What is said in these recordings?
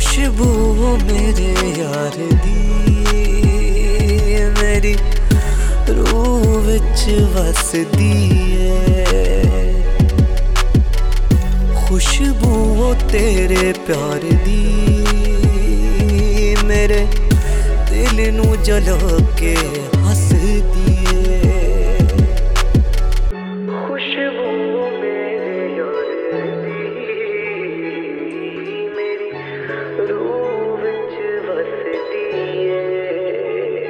खुशबू मेरे यार दी मेरी रूह विच वसदी है। खुशबू तेरे प्यार दी मेरे दिल नू जला के हसदी है। खुशबू मेरे यार दी मेरी रूह विच वसदी है।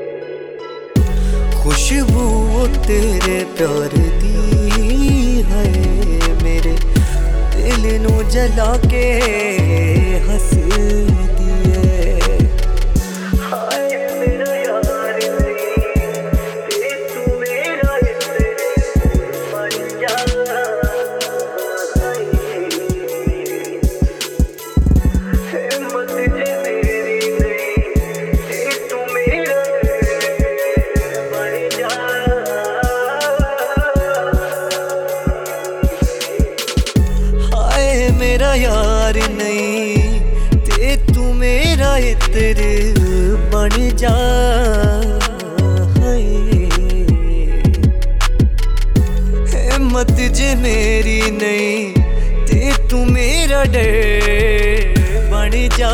खुशबू तेरे प्यार दी है मेरे दिल नू जला के हसदी है। हाय मेरा यार ते तू मेरा बन जा। हिम्मत जे मेरी नहीं ते तू मेरा बन जा। हाय मेरा यार नहीं ते तू मेरा इत्र बन जा। हिम्मत जे मेरी नहीं ते तू मेरा डर बन जा।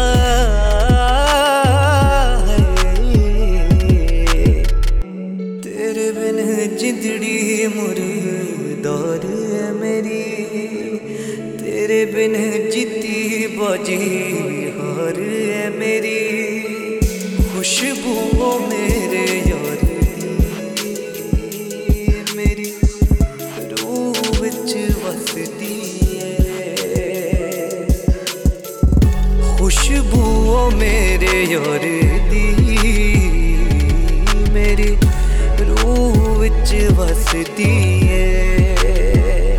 तेरे बिन जिंदड़ी मुर्दार है मेरी तेरे बिन जीती बाजी हार है मेरी। खुशबू मेरे यार दी मेरी रूह विच वसदी है। खुशबू मेरे यार दी मेरी रूह विच वसदी है।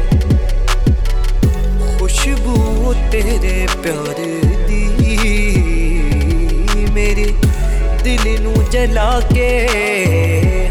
खुशबू तेरे प्यार दी मेरे दिल नू जला के